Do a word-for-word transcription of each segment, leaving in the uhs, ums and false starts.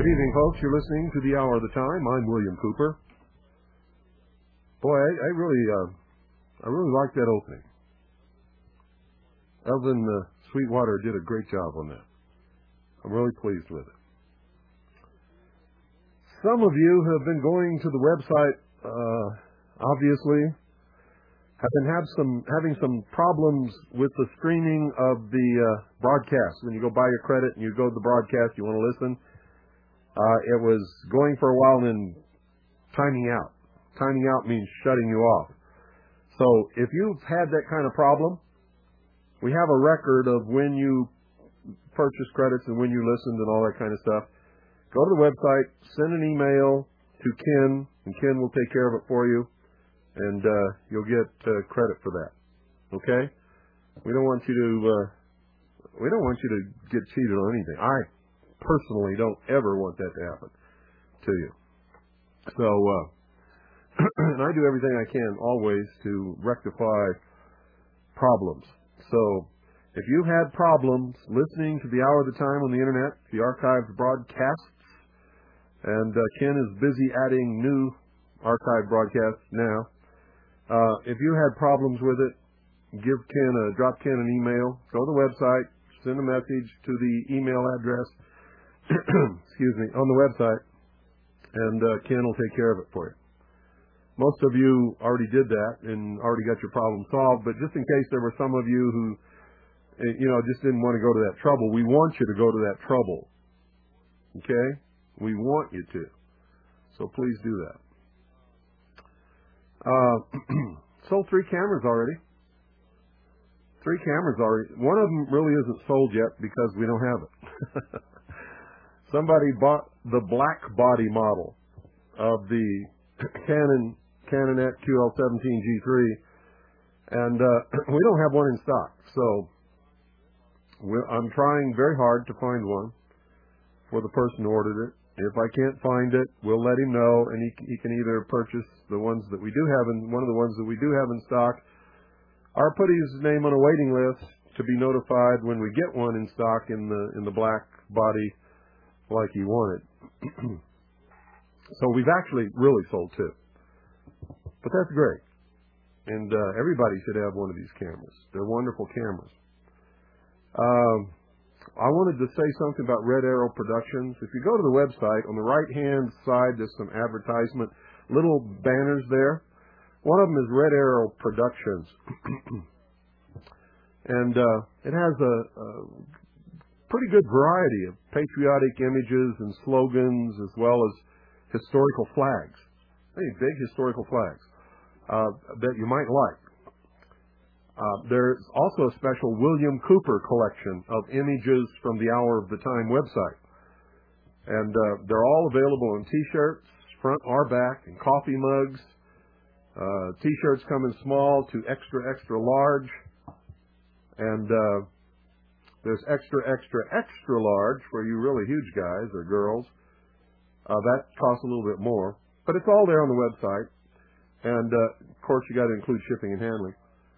Good evening, folks. You're listening to The Hour of the Time. I'm William Cooper. Boy, I, I really, uh, I really like that opening. Evelyn uh, Sweetwater did a great job on that. I'm really pleased with it. Some of you have been going to the website, uh, obviously, have been have some having some problems with the streaming of the uh, broadcast. When you go buy your credit and you go to the broadcast, you want to listen. Uh, it was going for a while and then timing out. Timing out means shutting you off. So if you've had that kind of problem, we have a record of when you purchased credits and when you listened and all that kind of stuff. Go to the website, send an email to Ken, and Ken will take care of it for you, and uh, you'll get uh, credit for that. Okay? We don't want you to uh, we don't want you to get cheated on anything. I personally don't ever want that to happen to you. So, uh, and I do everything I can always to rectify problems. So, if you had problems listening to The Hour of the Time on the Internet, the archived broadcasts, and uh, Ken is busy adding new archived broadcasts now. Uh, if you had problems with it, give Ken a, drop Ken an email, go to the website, send a message to the email address, excuse me, on the website, and uh, Ken will take care of it for you. Most of you already did that and already got your problem solved, but just in case there were some of you who, you know, just didn't want to go to that trouble, we want you to go to that trouble. Okay? We want you to. So please do that. Uh, sold three cameras already. Three cameras already. One of them really isn't sold yet because we don't have it. Somebody bought the black body model of the Canon Canonet Q L seventeen G three, and uh, we don't have one in stock. So we're, I'm trying very hard to find one for the person who ordered it. If I can't find it, we'll let him know, and he, he can either purchase the ones that we do have, in one of the ones that we do have in stock, or put his name on a waiting list to be notified when we get one in stock in the in the black body like he wanted. So we've actually really sold two. But that's great. And uh, everybody should have one of these cameras. They're wonderful cameras. Um, I wanted to say something about Red Arrow Productions. If you go to the website, on the right-hand side, there's some advertisement, little banners there. One of them is Red Arrow Productions. And uh, it has a, a pretty good variety of patriotic images and slogans as well as historical flags. Hey, big historical flags uh, that you might like. Uh, there's also a special William Cooper collection of images from the Hour of the Time website. And uh, they're all available in T-shirts, front or back, and coffee mugs. Uh, T-shirts come in small to extra, extra large. And uh, there's extra, extra, extra large for you really huge guys or girls. Uh, that costs a little bit more. But it's all there on the website. And, uh, of course, you got to include shipping and handling.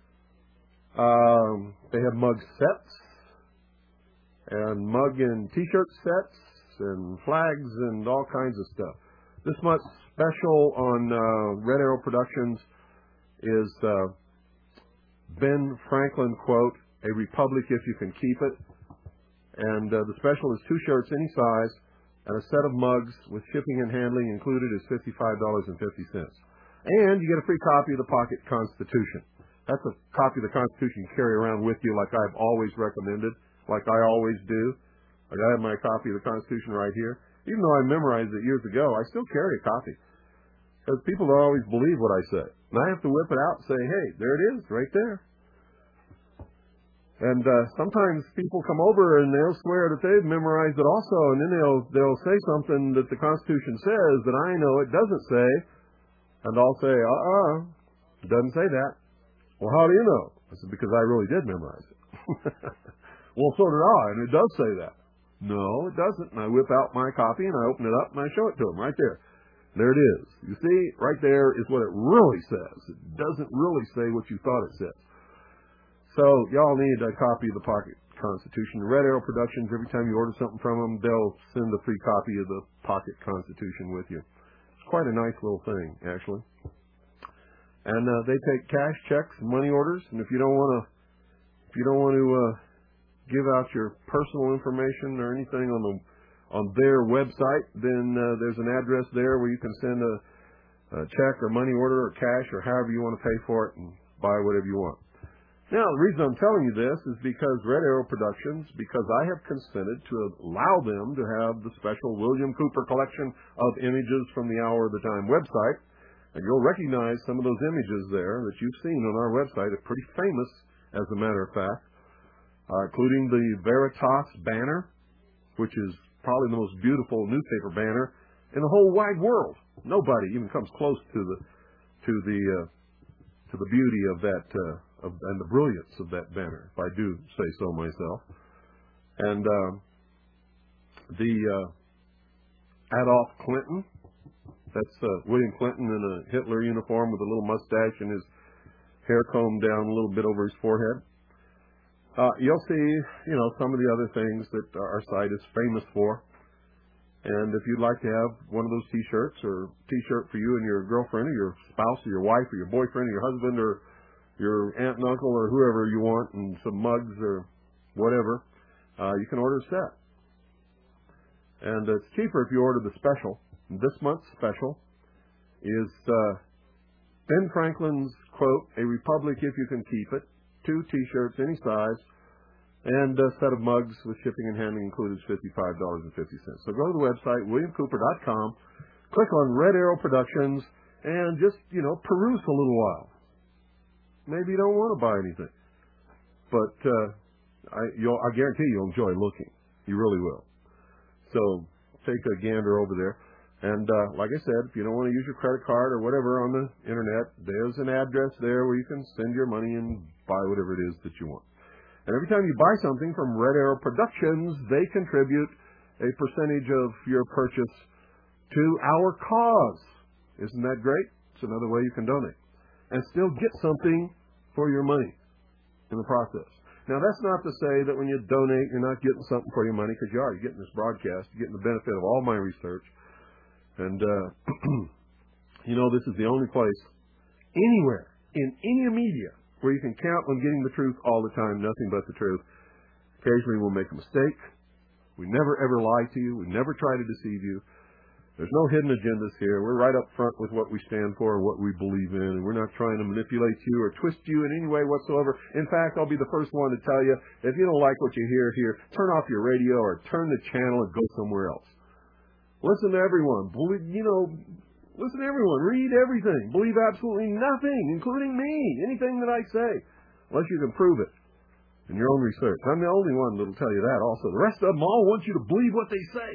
Um, they have mug sets and mug and T-shirt sets and flags and all kinds of stuff. This month's special on uh, Red Arrow Productions is uh, Ben Franklin quote, "A republic if you can keep it." And uh, the special is two shirts any size and a set of mugs with shipping and handling included is fifty-five dollars and fifty cents. And you get a free copy of the Pocket Constitution. That's a copy of the Constitution you carry around with you like I've always recommended, like I always do. Like I have my copy of the Constitution right here. Even though I memorized it years ago, I still carry a copy. Because people don't always believe what I say. And I have to whip it out and say, hey, there it is, right there. And uh, sometimes people come over and they'll swear that they've memorized it also, and then they'll they'll say something that the Constitution says that I know it doesn't say, and I'll say, uh-uh, it doesn't say that. Well, how do you know? I said, because I really did memorize it. Well, so did I, and it does say that. No, it doesn't. And I whip out my copy, and I open it up, and I show it to them right there. There it is. You see, right there is what it really says. It doesn't really say what you thought it said. So, y'all need a copy of the Pocket Constitution. Red Arrow Productions, every time you order something from them, they'll send a free copy of the Pocket Constitution with you. It's quite a nice little thing, actually. And uh, they take cash, checks, and money orders. And if you don't want to, if you don't want to uh, give out your personal information or anything on the on their website, then uh, there's an address there where you can send a, a check or money order or cash or however you want to pay for it and buy whatever you want. Now, the reason I'm telling you this is because Red Arrow Productions, because I have consented to allow them to have the special William Cooper collection of images from the Hour of the Time website. And you'll recognize some of those images there that you've seen on our website. They're pretty famous, as a matter of fact, uh, including the Veritas banner, which is probably the most beautiful newspaper banner in the whole wide world. Nobody even comes close to the to the uh, to the beauty of that. Uh, Of, and the brilliance of that banner, if I do say so myself. And uh, the uh, Adolf Clinton, that's uh, William Clinton in a Hitler uniform with a little mustache and his hair combed down a little bit over his forehead. Uh, you'll see, you know, some of the other things that our site is famous for. And if you'd like to have one of those T-shirts, or T-shirt for you and your girlfriend or your spouse or your wife or your boyfriend or your husband or your aunt and uncle or whoever you want, and some mugs or whatever, uh, you can order a set. And it's cheaper if you order the special. This month's special is uh, Ben Franklin's quote, "A republic if you can keep it," two T-shirts, any size, and a set of mugs with shipping and handling included is fifty-five dollars and fifty cents. So go to the website, william cooper dot com, click on Red Arrow Productions, and just, you know, peruse a little while. Maybe you don't want to buy anything, but uh, I, you'll, I guarantee you'll enjoy looking. You really will. So take a gander over there. And uh, like I said, if you don't want to use your credit card or whatever on the internet, there's an address there where you can send your money and buy whatever it is that you want. And every time you buy something from Red Arrow Productions, they contribute a percentage of your purchase to our cause. Isn't that great? It's another way you can donate and still get something for your money in the process. Now, that's not to say that when you donate, you're not getting something for your money, because you are. You're getting this broadcast. You're getting the benefit of all my research. And, uh, you know, this is the only place anywhere in any media where you can count on getting the truth all the time, nothing but the truth. Occasionally we'll make a mistake. We never, ever lie to you. We never try to deceive you. There's no hidden agendas here. We're right up front with what we stand for and what we believe in, and we're not trying to manipulate you or twist you in any way whatsoever. In fact, I'll be the first one to tell you, if you don't like what you hear here, turn off your radio or turn the channel and go somewhere else. Listen to everyone. Believe, you know, listen to everyone. Read everything. Believe absolutely nothing, including me, anything that I say, unless you can prove it in your own research. I'm the only one that will tell you that also. The rest of them all want you to believe what they say.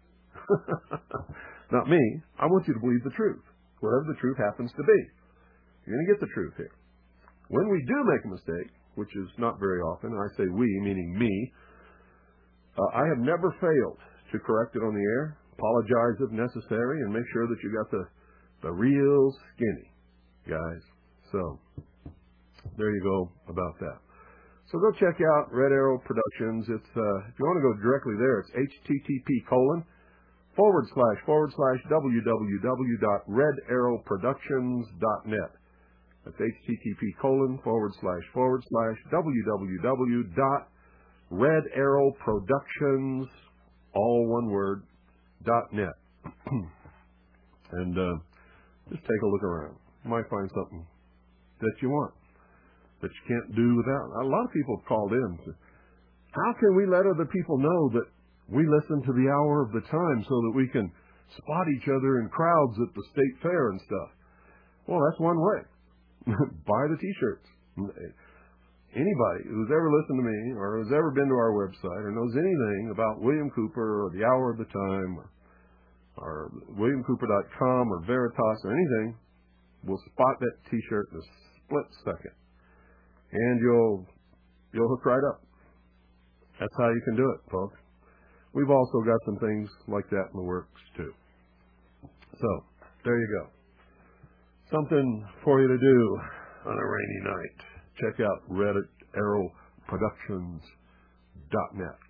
Not me. I want you to believe the truth, whatever the truth happens to be. You're going to get the truth here. When we do make a mistake, which is not very often, and I say we, meaning me, uh, I have never failed to correct it on the air, apologize if necessary, and make sure that you got the, the real skinny, guys. So, there you go about that. So go check out Red Arrow Productions. It's uh, if you want to go directly there, it's H T T P colon forward slash forward slash www dot red arrow productions dot net. That's H T T P colon forward slash forward slash www dot red arrow productions, all one word, dot net. And uh, just take a look around. You might find something that you want, that you can't do without. A lot of people have called in. To, how can we let other people know that we listen to the Hour of the Time so that we can spot each other in crowds at the state fair and stuff? Well, that's one way. Buy the T-shirts. Anybody who's ever listened to me or has ever been to our website or knows anything about William Cooper or the Hour of the Time or, or william cooper dot com or Veritas or anything will spot that T-shirt in a split second. And you'll you'll hook right up. That's how you can do it, folks. We've also got some things like that in the works, too. So, there you go. Something for you to do on a rainy night. Check out red arrow productions dot net.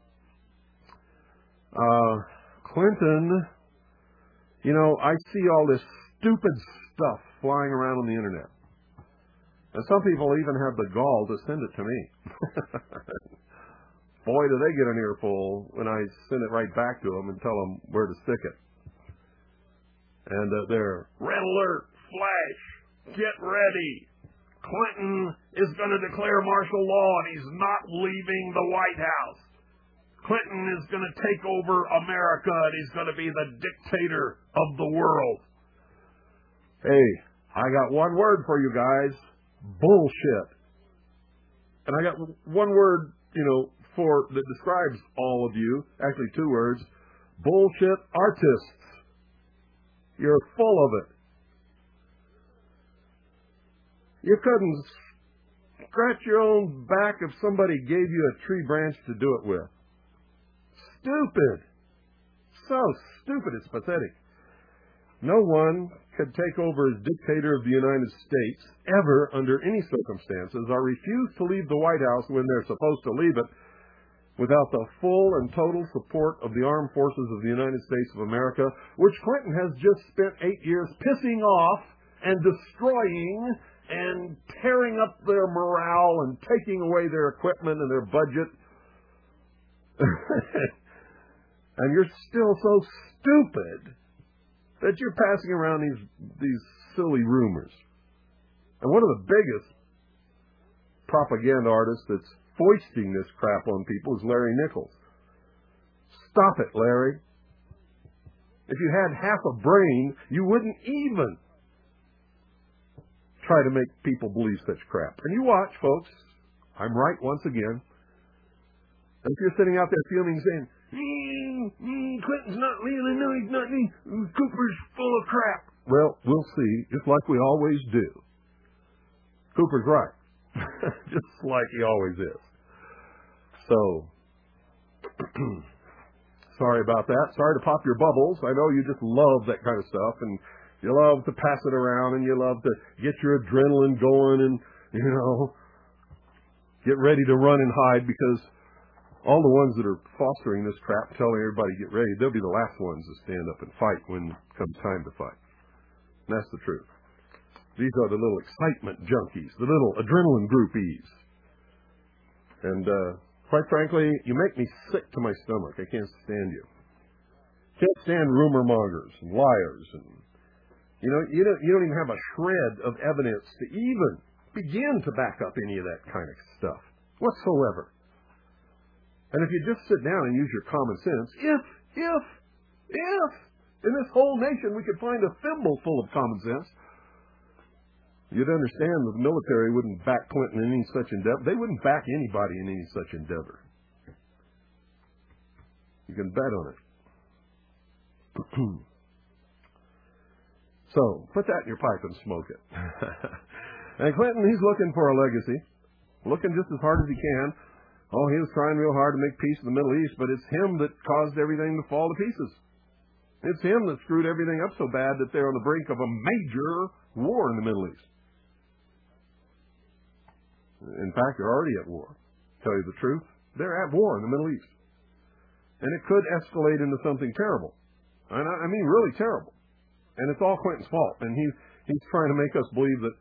Uh, Clinton, you know, I see all this stupid stuff flying around on the internet. And some people even have the gall to send it to me. Boy, do they get an earful when I send it right back to them and tell them where to stick it. And uh, they're, red alert, flash, get ready. Clinton is going to declare martial law and he's not leaving the White House. Clinton is going to take over America and he's going to be the dictator of the world. Hey, I got one word for you guys. Bullshit. And I got one word, you know, for that describes all of you. Actually, two words. Bullshit artists. You're full of it. You couldn't scratch your own back if somebody gave you a tree branch to do it with. Stupid. So stupid, it's pathetic. No one could take over as dictator of the United States ever under any circumstances or refuse to leave the White House when they're supposed to leave it without the full and total support of the armed forces of the United States of America, which Clinton has just spent eight years pissing off and destroying and tearing up their morale and taking away their equipment and their budget. And you're still so stupid that you're passing around these these silly rumors. And one of the biggest propaganda artists that's foisting this crap on people is Larry Nichols. Stop it, Larry. If you had half a brain, you wouldn't even try to make people believe such crap. And you watch, folks. I'm right once again. And if you're sitting out there fuming, saying, mm, mm, Clinton's not leaving, no, he's not leaving, Cooper's full of crap. Well, we'll see, just like we always do. Cooper's right. Just like he always is. So, sorry about that. Sorry to pop your bubbles. I know you just love that kind of stuff, and you love to pass it around, and you love to get your adrenaline going and, you know, get ready to run and hide, because all the ones that are fostering this crap, telling everybody get ready, they'll be the last ones to stand up and fight when it comes time to fight. And that's the truth. These are the little excitement junkies, the little adrenaline groupies. And uh, quite frankly, you make me sick to my stomach. I can't stand you. Can't stand rumor mongers and liars. And you know, you don't, you don't even have a shred of evidence to even begin to back up any of that kind of stuff whatsoever. And if you just sit down and use your common sense, if, if, if in this whole nation we could find a thimble full of common sense, you'd understand that the military wouldn't back Clinton in any such endeavor. They wouldn't back anybody in any such endeavor. You can bet on it. So, put that in your pipe and smoke it. And Clinton, he's looking for a legacy, looking just as hard as he can. Oh, he was trying real hard to make peace in the Middle East, but it's him that caused everything to fall to pieces. It's him that screwed everything up so bad that they're on the brink of a major war in the Middle East. In fact, they're already at war. To tell you the truth, they're at war in the Middle East. And it could escalate into something terrible. And I mean really terrible. And it's all Clinton's fault. And he, he's trying to make us believe that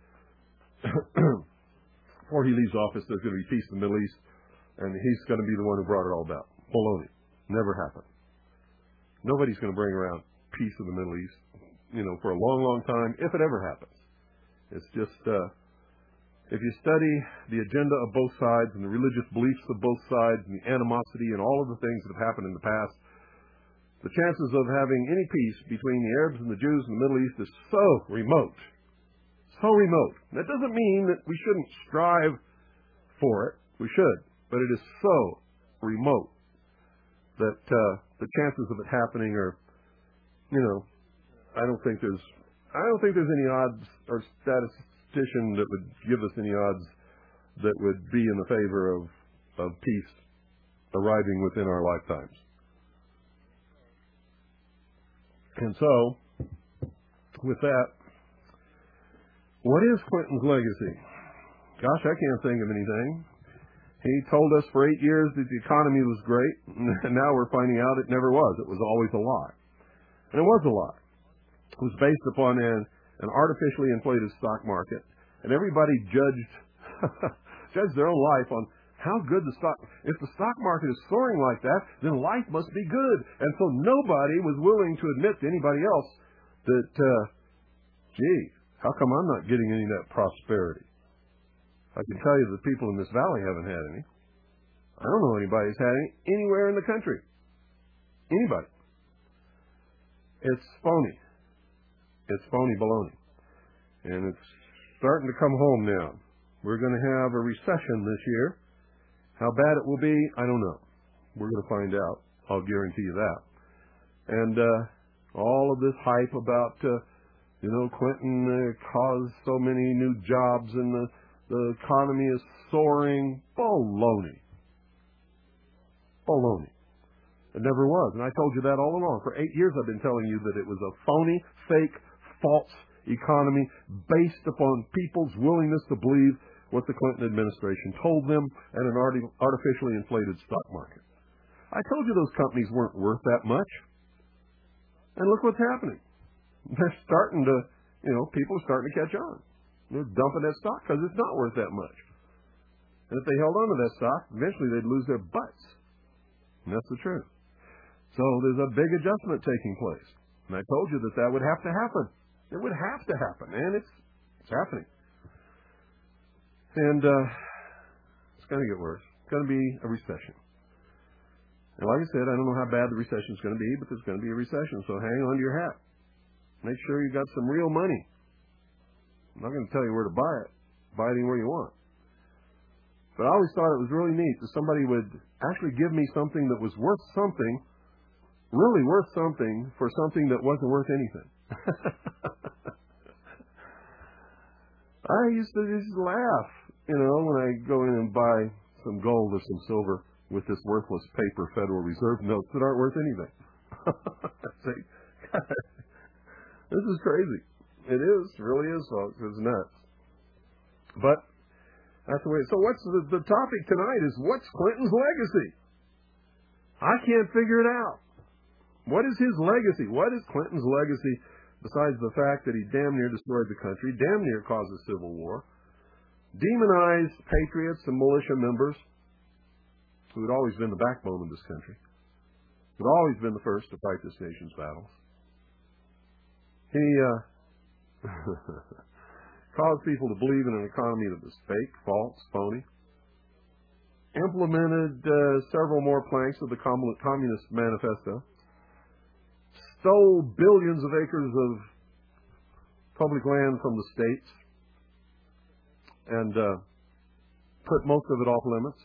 before he leaves office, there's going to be peace in the Middle East. And he's going to be the one who brought it all about. Baloney. Never happened. Nobody's going to bring around peace in the Middle East, you know, for a long, long time, if it ever happens. It's just, uh, if you study the agenda of both sides and the religious beliefs of both sides and the animosity and all of the things that have happened in the past, the chances of having any peace between the Arabs and the Jews in the Middle East is so remote. So remote. That doesn't mean that we shouldn't strive for it. We should. But it is so remote that uh, the chances of it happening are, you know, I don't think there's, I don't think there's any odds or statistician that would give us any odds that would be in the favor of, of peace arriving within our lifetimes. And so, with that, what is Clinton's legacy? Gosh, I can't think of anything. He told us for eight years that the economy was great, and now we're finding out it never was. It was always a lie. And it was a lie. It was based upon an, an artificially inflated stock market, and everybody judged judged their own life on how good the stock. If the stock market is soaring like that, then life must be good. And so nobody was willing to admit to anybody else that, uh, gee, how come I'm not getting any of that prosperity? I can tell you the people in this valley haven't had any. I don't know anybody who's had any anywhere in the country. Anybody. It's phony. It's phony baloney. And it's starting to come home now. We're going to have a recession this year. How bad it will be, I don't know. We're going to find out. I'll guarantee you that. And uh, all of this hype about, uh, you know, Clinton uh, caused so many new jobs and the, the economy is soaring. Baloney. Baloney. It never was. And I told you that all along. For eight years I've been telling you that it was a phony, fake, false economy based upon people's willingness to believe what the Clinton administration told them and an artificially inflated stock market. I told you those companies weren't worth that much. And look what's happening. They're starting to, you know, people are starting to catch on. They're dumping that stock because it's not worth that much. And if they held on to that stock, eventually they'd lose their butts. And that's the truth. So there's a big adjustment taking place. And I told you that that would have to happen. It would have to happen. And it's, it's happening. And uh, it's going to get worse. It's going to be a recession. And like I said, I don't know how bad the recession is going to be, but there's going to be a recession. So hang on to your hat. Make sure you got some real money. I'm not going to tell you where to buy it. Buy it anywhere you want. But I always thought it was really neat that somebody would actually give me something that was worth something, really worth something, for something that wasn't worth anything. I used to just laugh, you know, when I go in and buy some gold or some silver with this worthless paper Federal Reserve notes that aren't worth anything. Say, this is crazy. It is, it really is, folks. It's nuts. But that's the way. So what's the, the topic tonight is what's Clinton's legacy? I can't figure it out. What is his legacy? What is Clinton's legacy besides the fact that he damn near destroyed the country, damn near caused a civil war, demonized patriots and militia members who had always been the backbone of this country, who had always been the first to fight this nation's battles? He uh, caused people to believe in an economy that was fake, false, phony, implemented uh, several more planks of the Communist Manifesto, stole billions of acres of public land from the states and uh, put most of it off limits,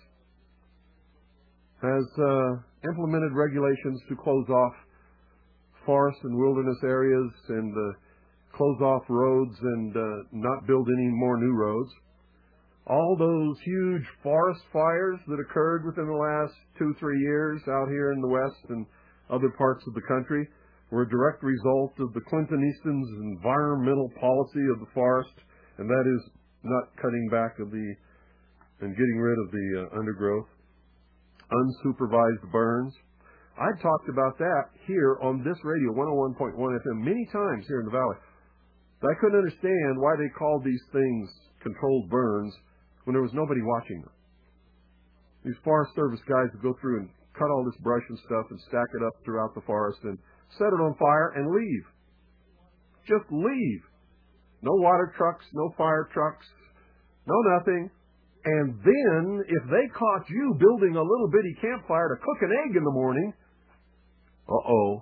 has uh, implemented regulations to close off forest and wilderness areas and uh, close off roads and uh, not build any more new roads. All those huge forest fires that occurred within the last two, three years out here in the West and other parts of the country were a direct result of the Clintonists' environmental policy of the forest, and that is not cutting back of the and getting rid of the uh, undergrowth, unsupervised burns. I talked about that here on this radio, one oh one point one F M, many times here in the Valley. But I couldn't understand why they called these things controlled burns when there was nobody watching them. These Forest Service guys would go through and cut all this brush and stuff and stack it up throughout the forest and set it on fire and leave. Just leave. No water trucks, no fire trucks, no nothing. And then, if they caught you building a little bitty campfire to cook an egg in the morning, uh-oh,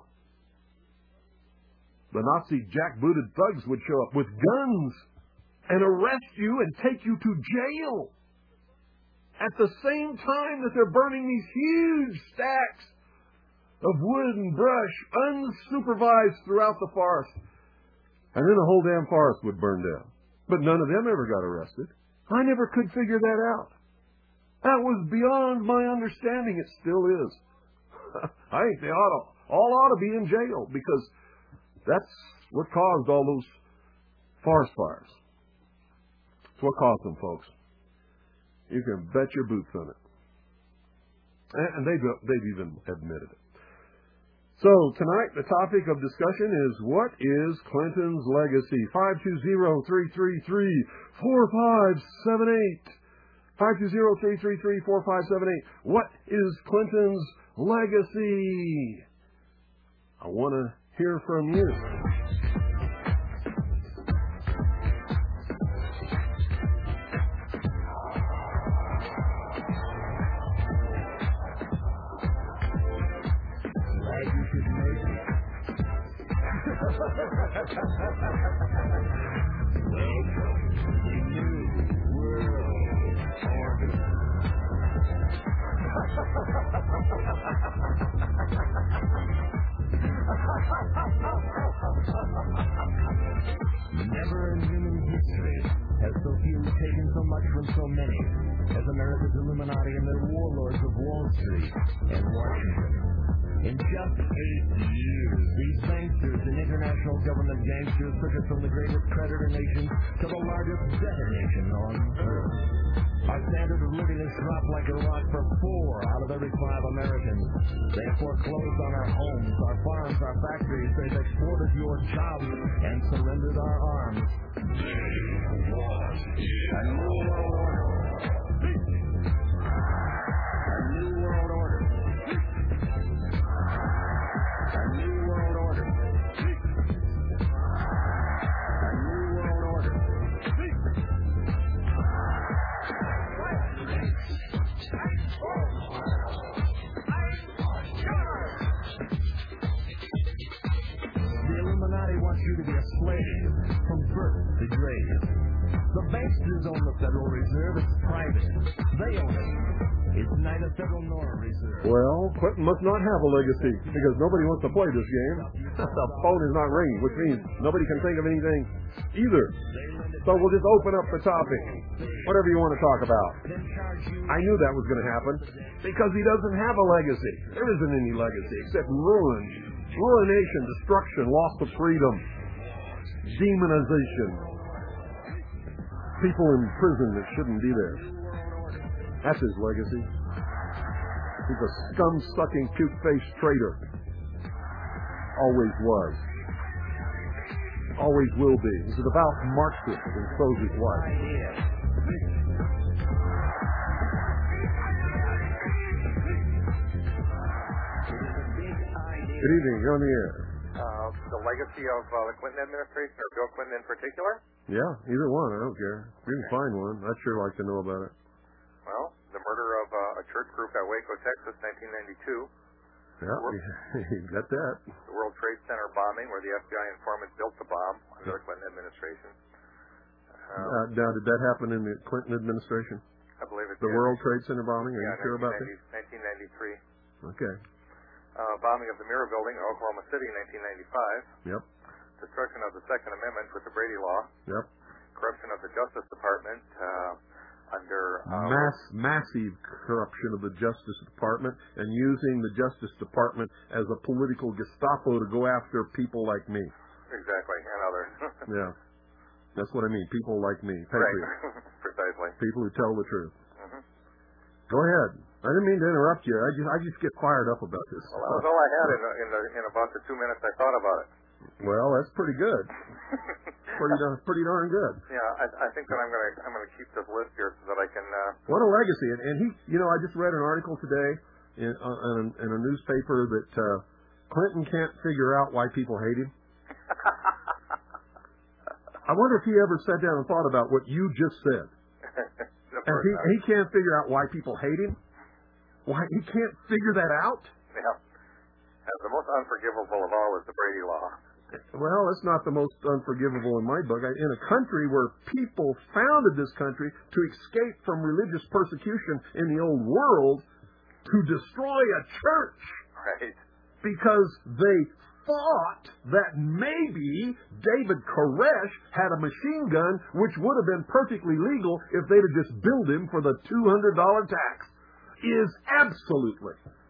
the Nazi jackbooted thugs would show up with guns and arrest you and take you to jail at the same time that they're burning these huge stacks of wood and brush unsupervised throughout the forest. And then the whole damn forest would burn down. But none of them ever got arrested. I never could figure that out. That was beyond my understanding. It still is. I think they ought to, all ought to be in jail because that's what caused all those forest fires. It's what caused them, folks. You can bet your boots on it. And they've, they've even admitted it. So tonight the topic of discussion is, what is Clinton's legacy? five two zero, three three three, four five seven eight. five two zero, three three three, four five seven eight. What is Clinton's legacy? I want to hear from you. Never in human history has so few taken so much from so many as America's Illuminati and their warlords of Wall Street and Washington. In just eight years, these banksters and international government gangsters took us from the greatest creditor nation to the largest debtor nation on earth. Our standard of living has dropped like a rock for four out of every five Americans. They have foreclosed on our homes, our farms, our factories. They've exported your jobs and surrendered our arms. They want a new world order. A new world order. A new world order. A new world order. The Illuminati wants you to be a slave from birth to grave. The banksters own the Federal Reserve. It's private. They own it. It's neither federal nor a reserve. Well, Clinton must not have a legacy because nobody wants to play this game. The phone is not ringing, which means nobody can think of anything either. So we'll just open up the topic. Whatever you want to talk about. I knew that was going to happen because he doesn't have a legacy. There isn't any legacy except ruin, ruination, destruction, loss of freedom, demonization. People in prison that shouldn't be there. That's his legacy. He's a scum-sucking, puke-faced traitor. Always was. Always will be. He's a devout Marxist, and so's his wife. Good evening. You're on the air. Uh, the legacy of uh, the Clinton administration, or Bill Clinton in particular? Yeah, either one. I don't care. If you can find one, I'd sure like to know about it. Well, the murder of uh, a church group at Waco, Texas, nineteen ninety-two. Yeah, you got that. The World Trade Center bombing, where the F B I informant built the bomb under the Clinton administration. Um, uh, now, did that happen in the Clinton administration? I believe it The did. World Trade Center bombing? Are yeah, you sure about that? nineteen ninety-three. Okay. Uh, bombing of the Mirror Building in Oklahoma City, nineteen ninety-five. Yep. Destruction of the Second Amendment with the Brady Law. Yep. Corruption of the Justice Department uh, under... Uh, Mass, massive corruption of the Justice Department and using the Justice Department as a political Gestapo to go after people like me. Exactly, and others. Yeah. That's what I mean. People like me. Right. Patriots. Precisely. People who tell the truth. Mm-hmm. Go ahead. I didn't mean to interrupt you. I just, I just get fired up about this. Well, that was all I had in, in, the, in about the two minutes I thought about it. Well, that's pretty good. pretty, darn, pretty darn good. Yeah, I, I think that I'm gonna I'm gonna keep this list here so that I can. Uh... What a legacy! And, and he, you know, I just read an article today in, uh, in, in a newspaper that uh, Clinton can't figure out why people hate him. I wonder if he ever sat down and thought about what you just said. And he, he can't figure out why people hate him. Why he can't figure that out? Yeah. And the most unforgivable of all is the Brady Law. Well, it's not the most unforgivable in my book. I, in a country where people founded this country to escape from religious persecution in the old world, to destroy a church. Right. Because they thought that maybe David Koresh had a machine gun, which would have been perfectly legal if they'd have just billed him for the two hundred dollars tax. Is absolutely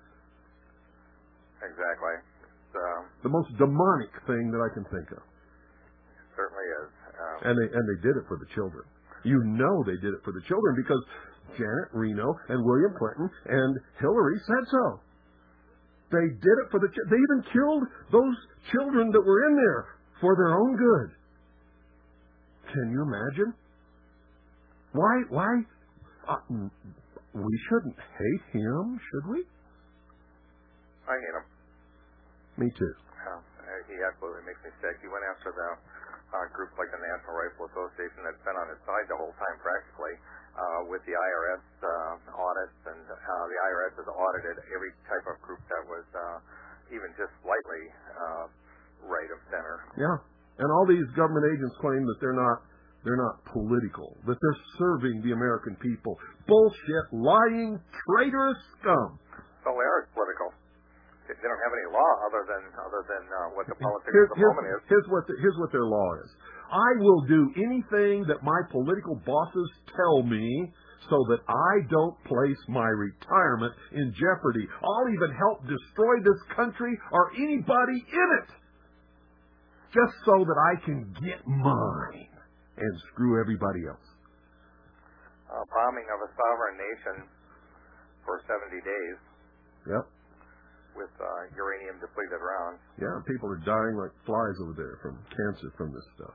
exactly um, the most demonic thing that I can think of. Certainly is, um, and they and they did it for the children. You know they did it for the children because Janet Reno and William Clinton and Hillary said so. They did it for the... Ch- they even killed those children that were in there for their own good. Can you imagine? Why? Why? Uh, we shouldn't hate him, should we? I hate him. Me too. Uh, he absolutely makes me sick. He went after the uh, group like the National Rifle Association that's been on his side the whole time practically uh, with the I R S uh, audits, and uh, the I R S has audited every type of group that was uh, even just slightly uh, right of center. Yeah, and all these government agents claim that they're not they're not political, that they're serving the American people. Bullshit, lying, traitorous scum. So they are political. They don't have any law other than other than uh, what the politics Here, of the here's, moment is. Here's what the, here's what their law is. I will do anything that my political bosses tell me so that I don't place my retirement in jeopardy. I'll even help destroy this country or anybody in it just so that I can get mine and screw everybody else. Uh, bombing of a sovereign nation for seventy days. Yep. With uh, uranium-depleted rounds. Yeah, people are dying like flies over there from cancer from this stuff.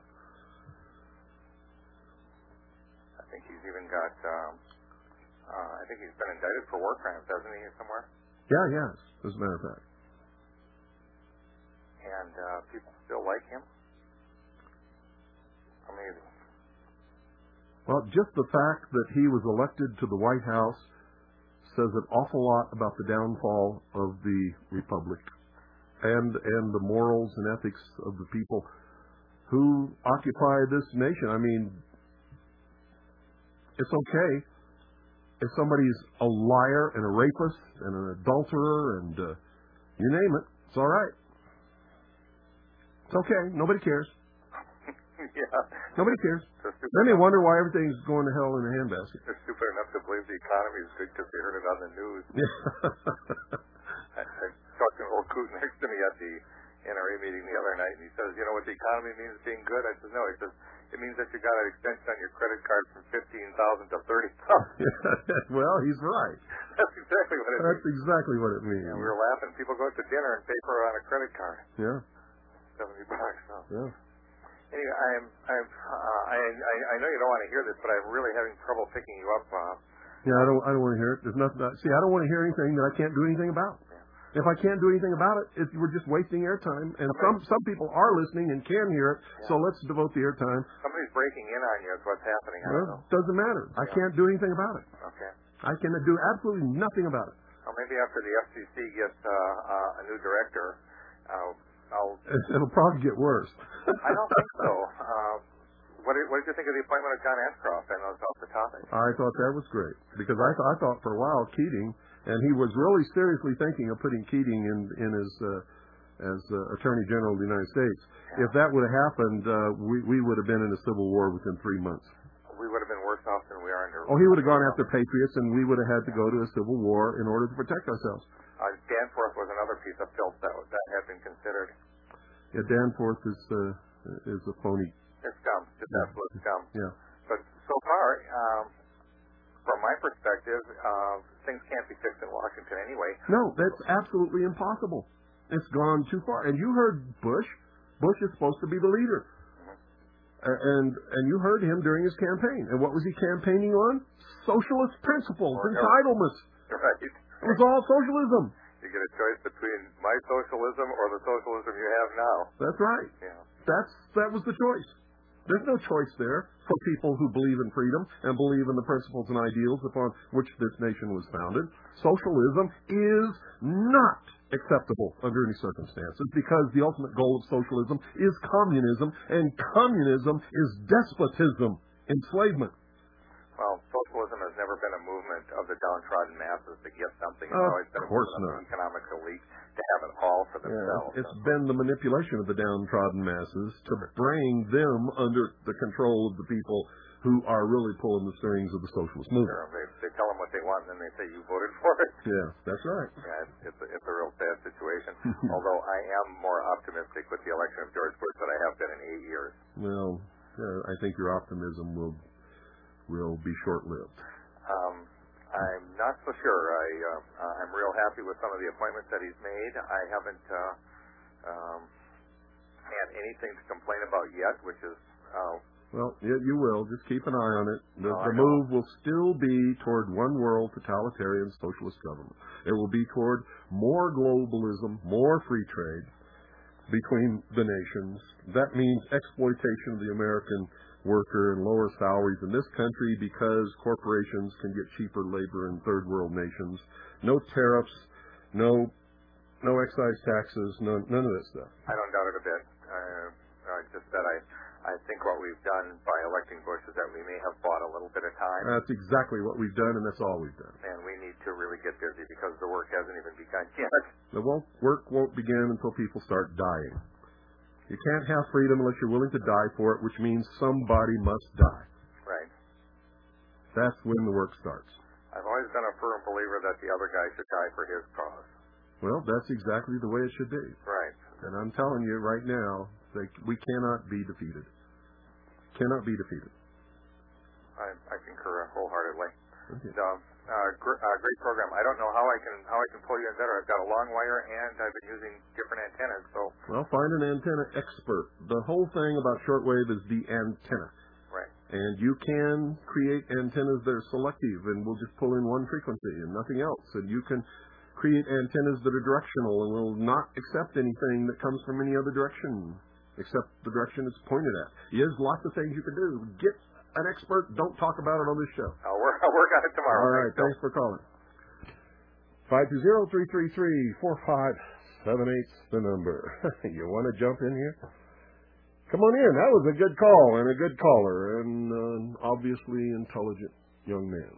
I think he's even got, um, uh, I think he's been indicted for war crimes, hasn't he, somewhere? Yeah, yes, as a matter of fact. And uh, people still like him? Amazing. Well, just the fact that he was elected to the White House says an awful lot about the downfall of the republic and and the morals and ethics of the people who occupy this nation. I mean, it's okay if somebody's a liar and a rapist and an adulterer and uh, you name it. It's all right. It's okay. Nobody cares. Yeah. Nobody cares. Then they wonder why everything's going to hell in a handbasket. They're stupid enough to believe the economy is good because they heard it on the news. Yeah. I, I talked to an old coot next to me at the N R A meeting the other night, and he says, you know what the economy means being good? I said, no. He says, it means that you got an extension on your credit card from fifteen thousand dollars to thirty thousand dollars. Well, he's right. That's exactly what it That's means. exactly what it means. Yeah, we were laughing. People go out to dinner and pay for it on a credit card. Yeah. seventy bucks. So. Yeah. Anyway, I'm, I'm, uh, I, I, I know you don't want to hear this, but I'm really having trouble picking you up. Uh, yeah, I don't, I don't want to hear it. There's nothing. See, I don't want to hear anything that I can't do anything about. Yeah. If I can't do anything about it, it's, we're just wasting airtime. And okay. some, some people are listening and can hear it. Yeah. So let's devote the airtime. Somebody's breaking in on you. Is what's happening. I well, don't know. Doesn't matter. Yeah. I can't do anything about it. Okay. I can do absolutely nothing about it. Well, maybe after the F C C gets uh, uh, a new director. Uh, I'll, It'll probably get worse. I don't think so. Uh, what, did, what did you think of the appointment of John Ashcroft? I know it's off the topic. I thought that was great because I, th- I thought for a while Keating, and he was really seriously thinking of putting Keating in in his uh, as uh, Attorney General of the United States. Yeah. If that would have happened, uh, we we would have been in a civil war within three months. We would have been worse off than we are under. Oh, he would have gone after patriots, and we would have had to go to a civil war in order to protect ourselves. Uh, Danforth was another piece of filth that that had been considered. Yeah, Danforth is uh, is a phony. It's dumb. It's yeah. absolute dumb. Yeah. But so far, um, from my perspective, uh, things can't be fixed in Washington anyway. No, that's absolutely impossible. It's gone too far. And you heard Bush. Bush is supposed to be the leader. Mm-hmm. And and you heard him during his campaign. And what was he campaigning on? Socialist principles, or entitlements. Right. It was all socialism. You get a choice between my socialism or the socialism you have now. That's right. Yeah. That's that was the choice. There's no choice there for people who believe in freedom and believe in the principles and ideals upon which this nation was founded. Socialism is not acceptable under any circumstances because the ultimate goal of socialism is communism, and communism is despotism, enslavement. Well, socialism has never been a movement of the downtrodden masses to get something. It's uh, always been of course a movement not. of the economic elite to have it all for themselves. Yeah, it's been the manipulation of the downtrodden masses to bring them under the control of the people who are really pulling the strings of the socialist movement. Sure, they, they tell them what they want, and then they say, you voted for it. Yeah, that's right. Yeah, it's, it's, a, it's a real sad situation, although I am more optimistic with the election of George Bush than I have been in eight years. Well, uh, I think your optimism will will be short-lived. Um, that's for sure. I, uh, I'm real happy with some of the appointments that he's made. I haven't uh, um, had anything to complain about yet, which is... Uh, well, yeah, you will. Just keep an eye on it. The, oh, the move will still be toward one world totalitarian socialist government. It will be toward more globalism, more free trade between the nations. That means exploitation of the American worker and lower salaries in this country because corporations can get cheaper labor in third world nations. No tariffs, no no excise taxes, no, none of that stuff. I don't doubt it a bit. Uh, uh, just that I, I think what we've done by electing Bush is that we may have bought a little bit of time. That's exactly what we've done, and that's all we've done. And we need to really get busy because the work hasn't even begun yet. The work won't begin until people start dying. You can't have freedom unless you're willing to die for it, which means somebody must die. Right. That's when the work starts. I've always been a firm believer that the other guy should die for his cause. Well, that's exactly the way it should be. Right. And I'm telling you right now, they, we cannot be defeated. Cannot be defeated. I, I concur wholeheartedly. Okay. So, uh, gr- uh, great program. I don't know how I can how I can pull you in better. I've got a long wire and I've been using different antennas. So. Well, find an antenna expert. The whole thing about shortwave is the antenna. Right. And you can create antennas that are selective, and we'll just pull in one frequency and nothing else. And you can create antennas that are directional and will not accept anything that comes from any other direction except the direction it's pointed at. There's lots of things you can do. Get an expert. Don't talk about it on this show. I'll work, I'll work on it tomorrow. All right. Thanks, thanks for calling. five two zero, three three three, four five seven eight is the number. You want to jump in here? Come on in. That was a good call and a good caller and an obviously intelligent young man.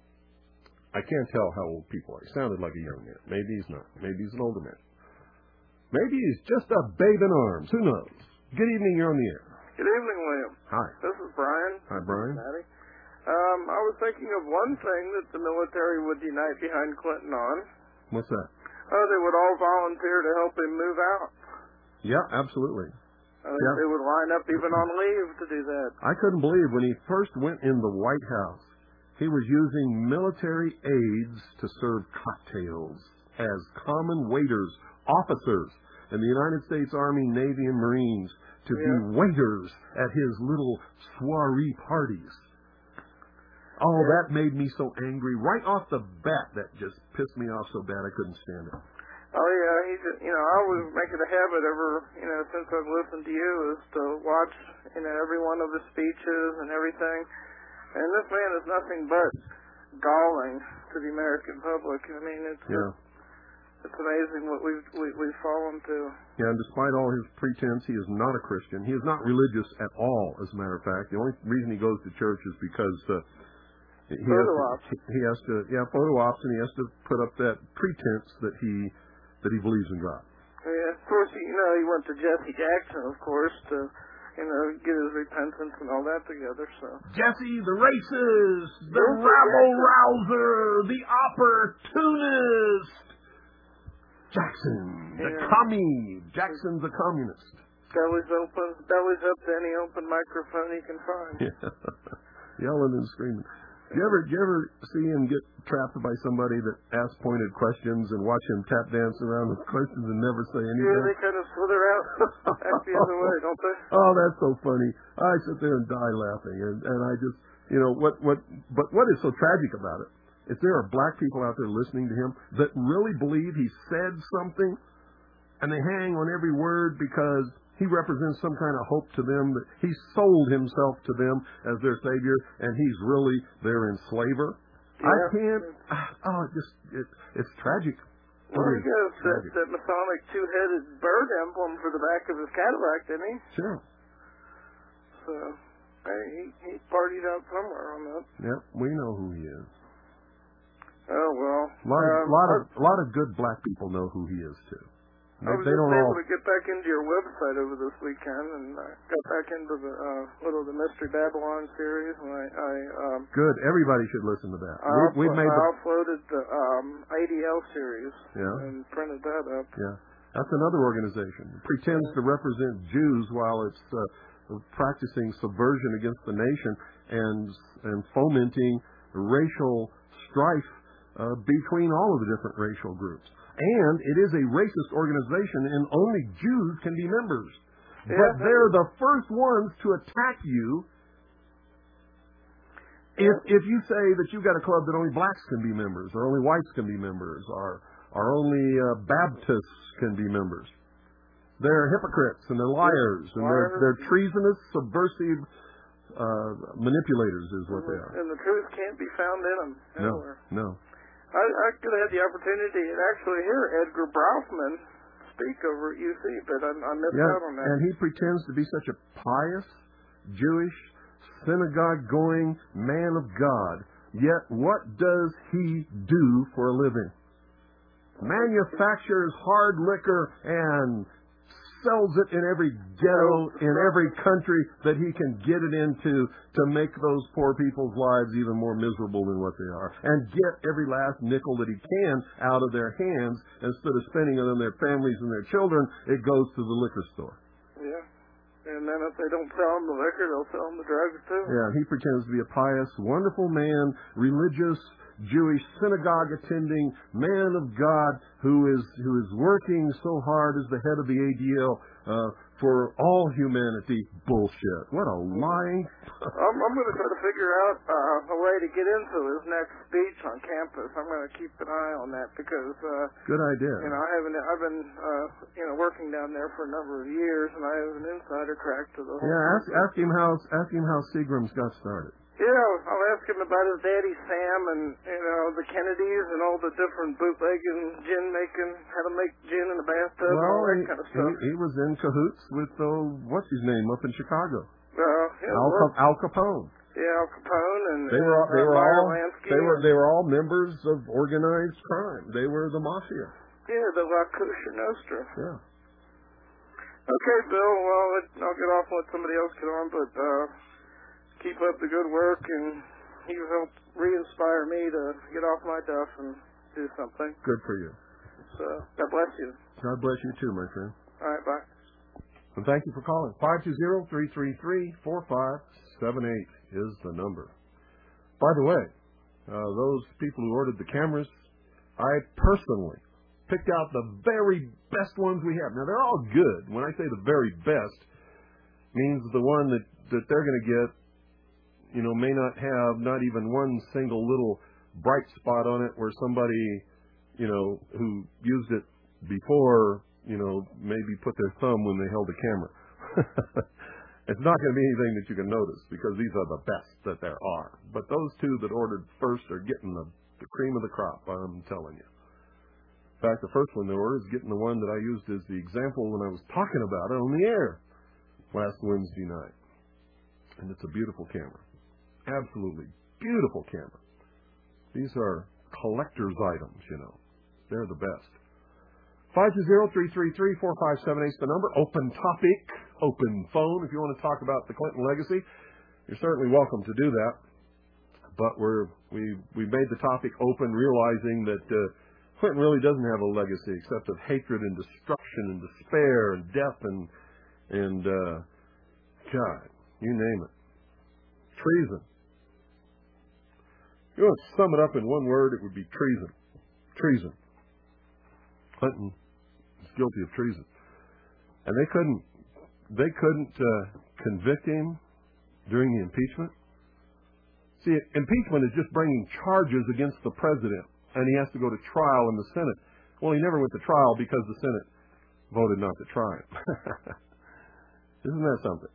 I can't tell how old people are. He sounded like a young man. Maybe he's not. Maybe he's an older man. Maybe he's just a babe in arms. Who knows? Good evening. You're on the air. Good evening, William. Hi. This is Brian. Hi, Brian. Cincinnati. Um, I was thinking of one thing that the military would unite behind Clinton on. What's that? Oh, they would all volunteer to help him move out. Yeah, absolutely. Uh, yeah. They would line up even on leave to do that. I couldn't believe when he first went in the White House, he was using military aides to serve cocktails as common waiters, officers in the United States Army, Navy, and Marines to yeah. be waiters at his little soiree parties. Oh, yeah. that made me so angry. Right off the bat, that just pissed me off so bad I couldn't stand it. Oh, yeah, he just, you know, I always make it a habit ever, you know, since I've listened to you, is to watch, you know, every one of his speeches and everything. And this man is nothing but galling to the American public. I mean, it's yeah. it's amazing what we've we, we've fallen to. Yeah, and despite all his pretense, he is not a Christian. He is not religious at all, as a matter of fact. The only reason he goes to church is because uh, he photo has ops. To, he has to, yeah, photo ops, and he has to put up that pretense that he that he believes in God. Yeah, of course, you know, he went to Jesse Jackson, of course, to, you know, get his repentance and all that together, so. Jesse, the racist, the rabble-rouser, the opportunist. Jackson, the yeah. commie. Jackson's a communist. Belly's open, belly's up to any open microphone he can find. Yeah. Yelling and screaming. Do you ever, do you ever see him get trapped by somebody that asks pointed questions and watch him tap dance around with questions and never say anything? Yeah, they kind of slither out back the other way, don't they? Oh, that's so funny. I sit there and die laughing, and, and I just, you know, what, what, but what is so tragic about it is there are black people out there listening to him that really believe he said something, and they hang on every word because he represents some kind of hope to them, that he sold himself to them as their savior, and he's really their enslaver. Yeah. I can't, oh, it just, it, it's tragic. Well, he has that, that Masonic two-headed bird emblem for the back of his Cadillac, didn't he? Sure. So, hey, he, he partied out somewhere on that. Yep, we know who he is. Oh, well. A lot of, um, lot of, lot of good black people know who he is, too. They, I was they just don't able all... to get back into your website over this weekend, and I got back into the uh, little the Mystery Babylon series, and I, I um, Good. Everybody should listen to that. I We, we've made I the... uploaded the um, A D L series Yeah. and printed that up. Yeah. That's another organization. It pretends to represent Jews while it's uh, practicing subversion against the nation and and fomenting racial strife uh, between all of the different racial groups. And it is a racist organization, and only Jews can be members. Yeah, but they're the first ones to attack you if if you say that you've got a club that only blacks can be members, or only whites can be members, or or only uh, Baptists can be members. They're hypocrites, and they're liars, and they're they're treasonous, subversive uh, manipulators is what they are. And the truth can't be found in them anywhere. No, no. I, I could have had the opportunity to actually hear Edgar Braussman speak over at U C, but I, I missed yeah, out on that. And he pretends to be such a pious, Jewish, synagogue-going man of God. Yet what does he do for a living? Manufactures hard liquor and sells it in every ghetto, in every country that he can get it into to make those poor people's lives even more miserable than what they are. And get every last nickel that he can out of their hands. Instead of spending it on their families and their children, it goes to the liquor store. Yeah. And then if they don't sell them the liquor, they'll sell them the drugs too. Yeah, he pretends to be a pious, wonderful man, religious, Jewish, synagogue-attending man of God who is who is working so hard as the head of the A D L uh, for all humanity. Bullshit. What a lying... I'm, I'm going to try to figure out uh, a way to get into his next speech on campus. I'm going to keep an eye on that because... Uh, Good idea. You know, I haven't, I've been uh, you know, working down there for a number of years, and I have an insider track to the whole... Yeah, ask, ask him how ask him how Seagram's got started. Yeah, I'll ask him about his daddy Sam and, you know, the Kennedys and all the different bootlegging, gin making, how to make gin in the bathtub Well, and all that he, kind of stuff. He, he was in cahoots with, uh, what's his name, up in Chicago. Uh, yeah, Al, well, Al Capone. Yeah, Al Capone and They were uh, they were Meyer all Lansky they were and, they were all members of organized crime. They were the mafia. Yeah, the La Cosa Nostra. Yeah. Okay, Bill, well, I'll get off and let somebody else get on, but uh, keep up the good work, and you help re-inspire me to get off my duff and do something. Good for you. So, God bless you. God bless you too, my friend. All right, bye. And thank you for calling. five two zero, three three three, four five seven eight is the number. By the way, uh, those people who ordered the cameras, I personally picked out the very best ones we have. Now, they're all good. When I say the very best, means the one that, that they're going to get, you know, may not have not even one single little bright spot on it where somebody, you know, who used it before, you know, maybe put their thumb when they held the camera. It's not going to be anything that you can notice because these are the best that there are. But those two that ordered first are getting the, the cream of the crop, I'm telling you. In fact, the first one they ordered is getting the one that I used as the example when I was talking about it on the air last Wednesday night. And it's a beautiful camera. Absolutely beautiful camera. These are collector's items, you know. They're the best. five two zero, three three three, four five seven eight is the number. Open topic, open phone. If you want to talk about the Clinton legacy, you're certainly welcome to do that. But we're, we we made the topic open, realizing that uh, Clinton really doesn't have a legacy except of hatred and destruction and despair and death and, and uh, God, you name it. Treason. If you want to sum it up in one word, it would be treason. Treason. Clinton is guilty of treason. And they couldn't they couldn't uh, convict him during the impeachment. See, impeachment is just bringing charges against the president, and he has to go to trial in the Senate. Well, he never went to trial because the Senate voted not to try him. Isn't that something?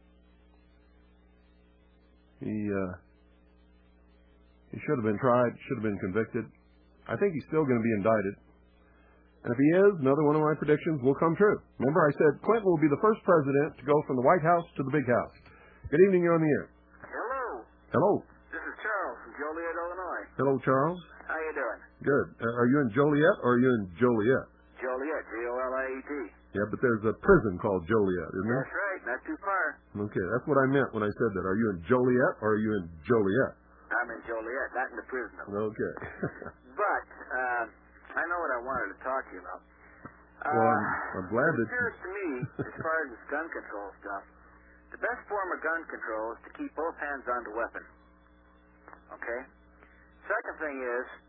He uh, he should have been tried, should have been convicted. I think he's still going to be indicted. And if he is, another one of my predictions will come true. Remember, I said Clinton will be the first president to go from the White House to the Big House. Good evening, you're on the air. Hello. Hello. This is Charles from Joliet, Illinois. Hello, Charles. How you doing? Good. Uh, are you in Joliet or are you in Joliet? Joliet, J O L I E T. Yeah, but there's a prison called Joliet, isn't there? That's right, not too far. Okay, that's what I meant when I said that. Are you in Joliet or are you in Joliet? I'm in Joliet, not in the prison. Okay. But, uh, I know what I wanted to talk to you about. Uh, well, I'm, I'm glad it that... appears to me, as far as this gun control stuff, the best form of gun control is to keep both hands on the weapon. Okay? Second thing is,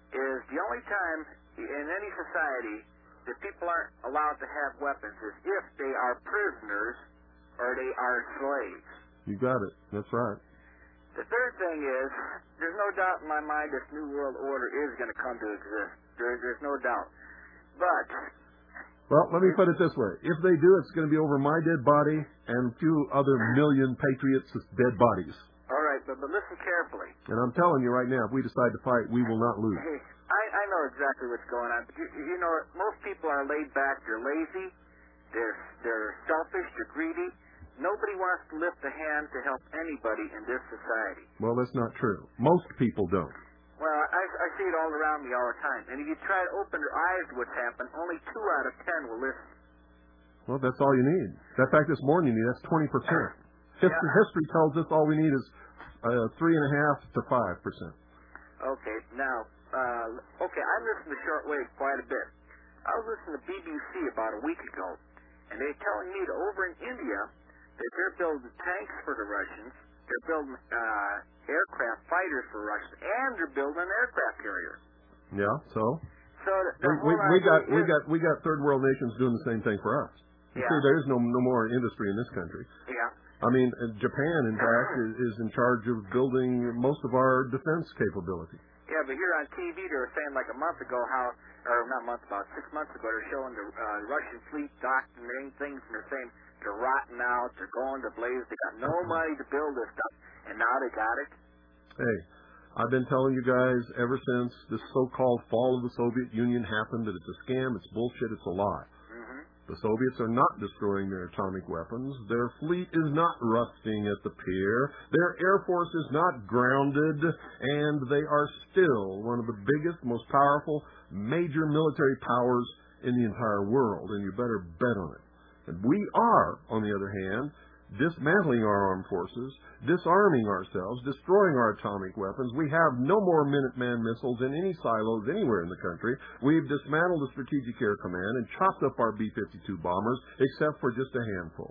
is the only time in any society that people aren't allowed to have weapons is if they are prisoners or they are slaves. You got it. That's right. The third thing is, there's no doubt in my mind this New World Order is going to come to exist. There, there's no doubt. But... Well, let me put it this way. If they do, it's going to be over my dead body and a few other million patriots' dead bodies. All right, but, but listen carefully. And I'm telling you right now, if we decide to fight, we will not lose. Hey, I, I know exactly what's going on. But you, you know, most people are laid back. They're lazy. They're, they're selfish. They're greedy. Nobody wants to lift a hand to help anybody in this society. Well, that's not true. Most people don't. Well, I, I see it all around me all the time. And if you try to open your eyes to what's happened, only two out of ten will listen. Well, that's all you need. In fact, this morning, that's twenty percent. History, Yeah. history tells us all we need is uh, three and a half to five percent. Okay, now, uh, okay, I listen to shortwave quite a bit. I was listening to B B C about a week ago, and they're telling me that over in India, that they're building tanks for the Russians, they're building uh, aircraft fighters for Russians, and they're building an aircraft carrier. Yeah. So. So the, the We, we, whole we got idea we is- got we got third world nations doing the same thing for us. You Yeah. see, there is no no more industry in this country. Yeah. I mean, uh, Japan, in fact, is, is in charge of building most of our defense capability. Yeah, but here on T V they were saying like a month ago how, or not a month, about six months ago, they're showing the uh, Russian fleet docking and things, and they're saying they're rotting out, they're going to blaze, they got no money to build this stuff, and now they got it. Hey, I've been telling you guys ever since this so-called fall of the Soviet Union happened that it's a scam, it's bullshit, it's a lie. Mm-hmm. The Soviets are not destroying their atomic weapons. Their fleet is not rusting at the pier. Their air force is not grounded. And they are still one of the biggest, most powerful, major military powers in the entire world. And you better bet on it. And we are, on the other hand, dismantling our armed forces, disarming ourselves, destroying our atomic weapons. We have no more Minuteman missiles in any silos anywhere in the country. We've dismantled the Strategic Air Command and chopped up our B fifty-two bombers, except for just a handful.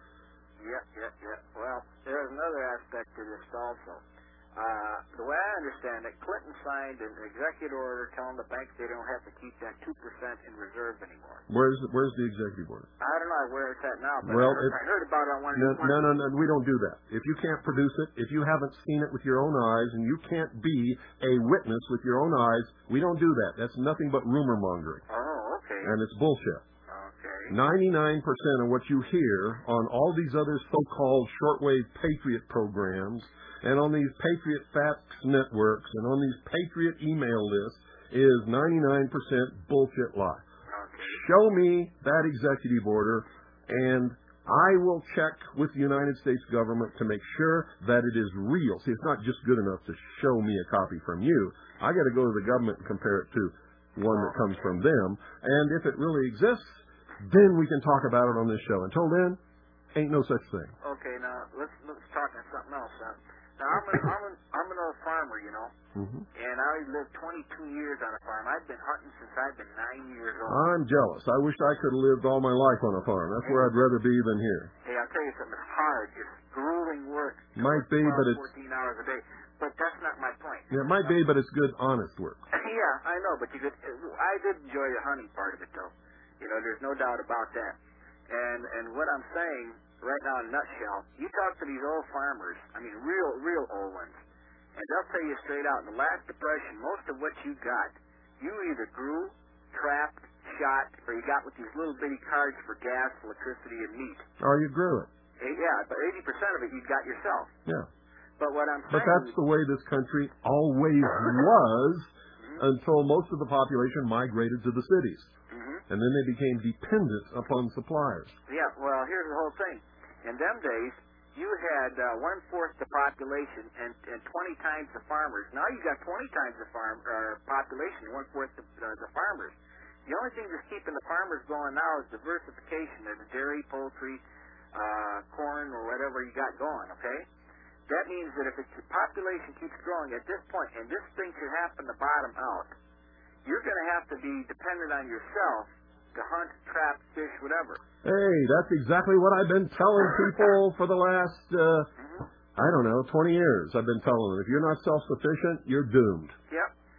Yeah, yeah, yeah. Well, there's another aspect to this also. Uh, the way I understand it, Clinton signed an executive order telling the banks they don't have to keep that two percent in reserve anymore. Where's where's the executive order? I don't know where it's at now, but Well, I, heard, it- I heard about it on one No, of the no, no, no, we don't do that. If you can't produce it, if you haven't seen it with your own eyes, and you can't be a witness with your own eyes, we don't do that. That's nothing but rumor mongering, Oh, okay. and it's bullshit. Okay. ninety-nine percent of what you hear on all these other so-called shortwave patriot programs and on these patriot fax networks and on these patriot email lists is ninety-nine percent bullshit lie. Okay. Show me that executive order, and I will check with the United States government to make sure that it is real. See, it's not just good enough to show me a copy from you. I got to go to the government and compare it to one that comes from them. And if it really exists, then we can talk about it on this show. Until then, ain't no such thing. Okay, now let's let's talk on something else. Huh? Now I'm an, I'm an, I'm an old farmer, you know, Mm-hmm. and I lived twenty-two years on a farm. I've been hunting since I've been nine years old. I'm jealous. I wish I could have lived all my life on a farm. That's where I'd rather be than here. Hey, I'll tell you something. It's hard. It's grueling work. to Might work be, twelve, but it's- fourteen hours a day. But that's not my point. Yeah, it might be, but it's good, honest work. Yeah, I know, but you could. I did enjoy the hunting part of it, though. You know, there's no doubt about that. And and what I'm saying right now, in a nutshell, you talk to these old farmers. I mean, real, real old ones, and they'll tell you straight out. In the last depression, most of what you got, you either grew, trapped, shot, or you got with these little bitty cards for gas, electricity, and meat. Or you grew it. Eh, Yeah, but eighty percent of it you got yourself. Yeah. But what I'm But saying, that's the way this country always was until most of the population migrated to the cities. Mhm. And then they became dependent upon suppliers. Yeah, well, here's the whole thing. In them days, you had uh, one-fourth the population and, and twenty times the farmers. Now you got twenty times the farm uh, population, one-fourth the, uh, the farmers. The only thing that's keeping the farmers going now is diversification of the dairy, poultry, uh, corn, or whatever you got going, okay? That means that if the population keeps growing at this point, and this thing should happen to bottom out, you're going to have to be dependent on yourself to hunt, trap, fish, whatever. Hey, that's exactly what I've been telling people for the last, uh, I don't know, twenty years. I've been telling them, if you're not self-sufficient, you're doomed. Yep.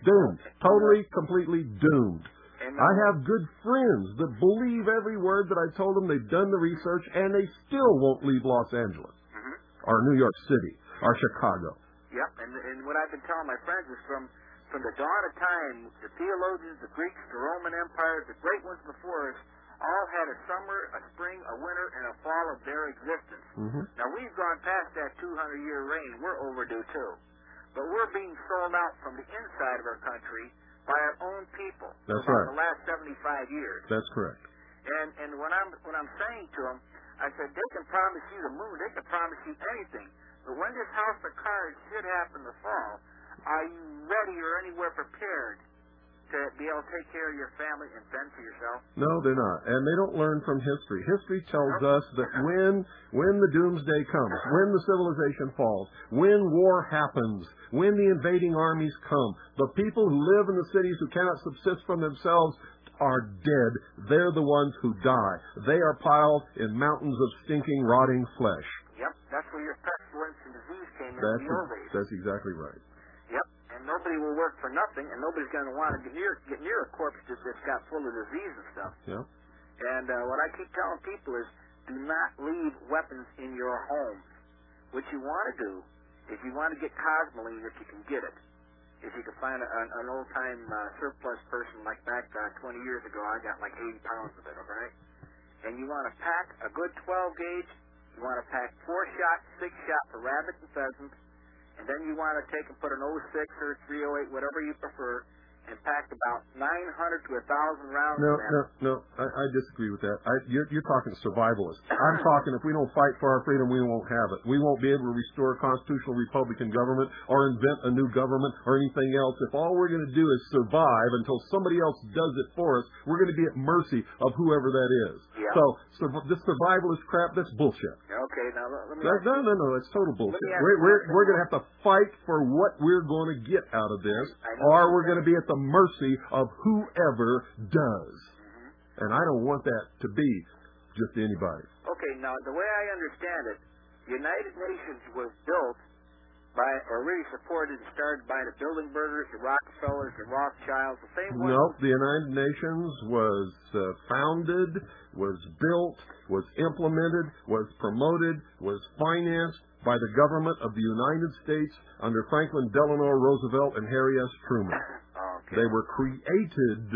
Doomed. Totally, completely doomed. And, I have good friends that believe every word that I told them. They've done the research, and they still won't leave Los Angeles, mm-hmm. or New York City, or Chicago. Yep, and, and what I've been telling my friends is from, from the dawn of time, the theologians, the Greeks, the Roman Empire, the great ones before us, all had a summer, a spring, a winter, and a fall of their existence. Mm-hmm. Now, we've gone past that two hundred year reign. We're overdue, too. But we're being sold out from the inside of our country by our own people. That's for right. the last seventy-five years. That's correct. And and when I'm when I'm saying to them, I said they can promise you the moon, they can promise you anything. But when this house of cards should happen to fall, are you ready or anywhere prepared to be able to take care of your family and fend for yourself? No, they're not. And they don't learn from history. History tells us that when when the doomsday comes, when the civilization falls, when war happens, when the invading armies come, the people who live in the cities who cannot subsist from themselves are dead. They're the ones who die. They are piled in mountains of stinking, rotting flesh. Yep, that's where your pestilence and disease came in That's, the old days. that's exactly right. Yep, and nobody will work for nothing, and nobody's going to want to get near, get near a corpse that's just got full of disease and stuff. Yeah. And uh, what I keep telling people is, do not leave weapons in your homes. What you want to do is you want to get Cosmoline if you can get it. If you can find a, an, an old-time uh, surplus person like back uh, twenty years ago, I got like eighty pounds of it, all right? And you want to pack a good twelve gauge. You want to pack four shot, six shot for rabbit and pheasant. And then you want to take and put an oh six or three oh eight, whatever you prefer, and pack about nine hundred to one thousand rounds. No, no, no. I, I disagree with that. I, you're, you're talking survivalists. I'm talking if we don't fight for our freedom, we won't have it. We won't be able to restore a constitutional Republican government or invent a new government or anything else. If all we're going to do is survive until somebody else does it for us, we're going to be at mercy of whoever that is. Yeah. So, so this survivalist crap, that's bullshit. Okay, now let, let me... No, no, no, no, that's total bullshit. ask We're, you we're, something. we're going to have to fight for what we're going to get out of this, I know. or we're going to be at the mercy of whoever does. Mm-hmm. And I don't want that to be just anybody. Okay, now, the way I understand it, the United Nations was built by, or really supported and started by the Bilderbergers, the Rockefellers, the Rothschilds, the same ones. Nope, the United Nations was uh, founded, was built, was implemented, was promoted, was financed by the government of the United States under Franklin Delano Roosevelt and Harry S. Truman. Okay. They were created.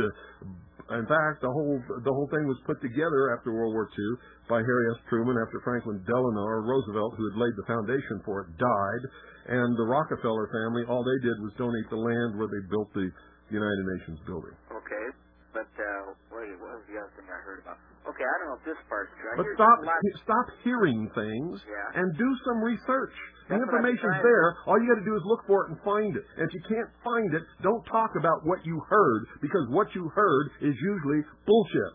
In fact, the whole the whole thing was put together after World War Two by Harry S. Truman after Franklin Delano Roosevelt, who had laid the foundation for it, died. And the Rockefeller family, all they did was donate the land where they built the United Nations building. Okay, but uh, wait, what was the other thing I heard about? Okay, I don't know if this part's true. I But hear stop a lot- he- stop hearing things Yeah. and do some research. The That's what I've been information's trying- there. All you got to do is look for it and find it. And if you can't find it, don't talk about what you heard, because what you heard is usually bullshit.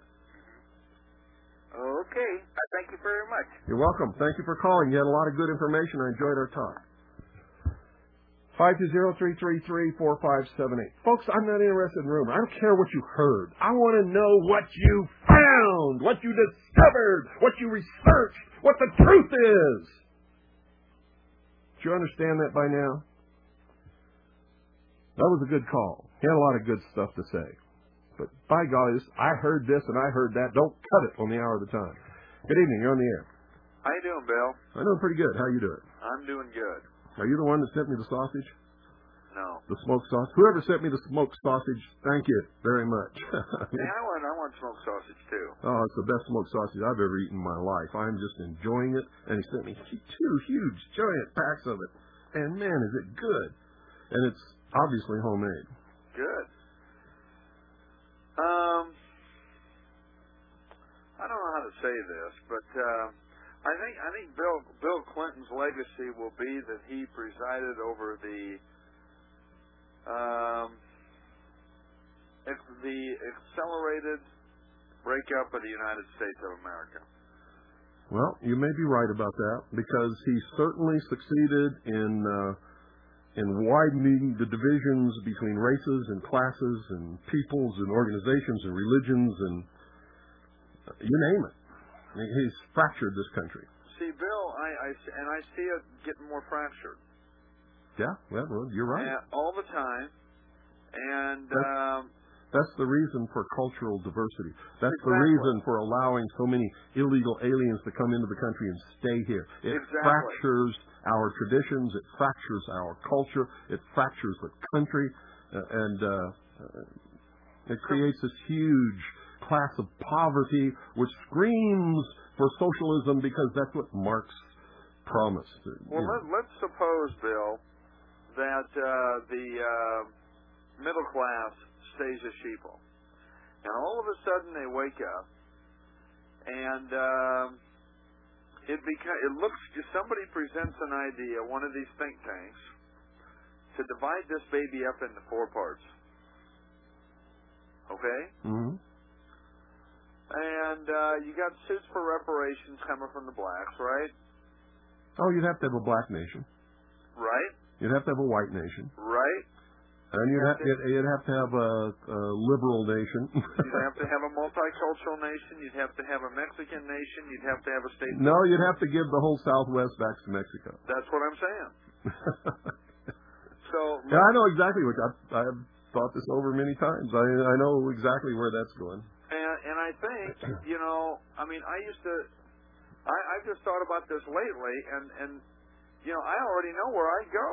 Okay, I thank you very much. You're welcome. Thank you for calling. You had a lot of good information. I enjoyed our talk. five two zero, three three three, four five seven eight. Folks, I'm not interested in rumor. I don't care what you heard. I want to know what you found, what you discovered, what you researched, what the truth is. Do you understand that by now? That was a good call. He had a lot of good stuff to say. But by golly, this, I heard this and I heard that. Don't cut it on the hour of the time. Good evening. You're on the air. How you doing, Bill? I'm doing pretty good. How you doing? I'm doing good. Are you the one that sent me the sausage? No. The smoked sausage? Whoever sent me the smoked sausage, thank you very much. Yeah, I want I want smoked sausage too. Oh, it's the best smoked sausage I've ever eaten in my life. I'm just enjoying it. And he sent me two huge, giant packs of it. And man, is it good. And it's obviously homemade. Good. Um, I don't know how to say this, but uh, I think I think Bill Bill Clinton's legacy will be that he presided over the um, ex- the accelerated breakup of the United States of America. Well, you may be right about that, because he certainly succeeded in uh, in widening the divisions between races and classes and peoples and organizations and religions and uh, you name it. I mean, he's fractured this country. See, Bill, I, I and I see it getting more fractured. Yeah, well, well you're right. And all the time, And that's, um, that's the reason for cultural diversity. That's exactly. the reason for allowing so many illegal aliens to come into the country and stay here. It exactly. fractures our traditions. It fractures our culture. It fractures the country. Uh, and uh, it creates this huge class of poverty which screams for socialism because that's what Marx promised. Well, let, let's suppose, Bill, that uh, the uh, middle class stays a sheeple. And all of a sudden they wake up and um, it, beca- it looks, somebody presents an idea, one of these think tanks, to divide this baby up into four parts. Okay? Mm-hmm. And uh, you got suits for reparations coming from the blacks, right? Oh, you'd have to have a black nation. Right. You'd have to have a white nation. Right. And you'd have, you'd, you'd have to have a, a liberal nation. You'd have to have a multicultural nation. You'd have to have a Mexican nation. You'd have to have a state. No, you'd have to give the whole Southwest back to Mexico. That's what I'm saying. So yeah, I know exactly what I've, I've thought this over many times. I I know exactly where that's going. And and I think you know, I mean, I used to, I I just thought about this lately, and and you know, I already know where I'd go.